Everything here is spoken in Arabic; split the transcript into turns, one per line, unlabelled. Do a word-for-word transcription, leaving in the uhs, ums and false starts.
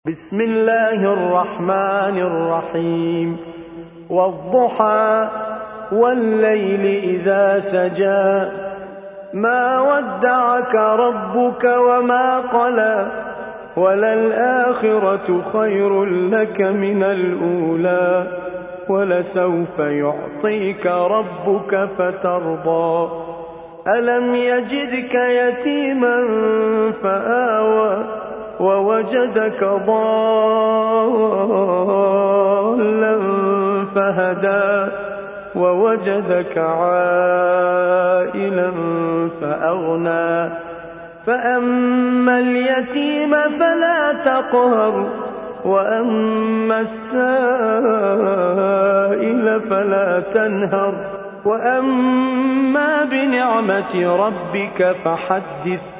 بسم الله الرحمن الرحيم والضحى والليل إذا سجى ما ودعك ربك وما قلى وللآخرة خير لك من الأولى ولسوف يعطيك ربك فترضى ألم يجدك يتيما فآوى ووجدك ضالا فهدى ووجدك عائلا فأغنى فأما اليتيم فلا تقهر وأما السائل فلا تنهر وأما بنعمة ربك فحدث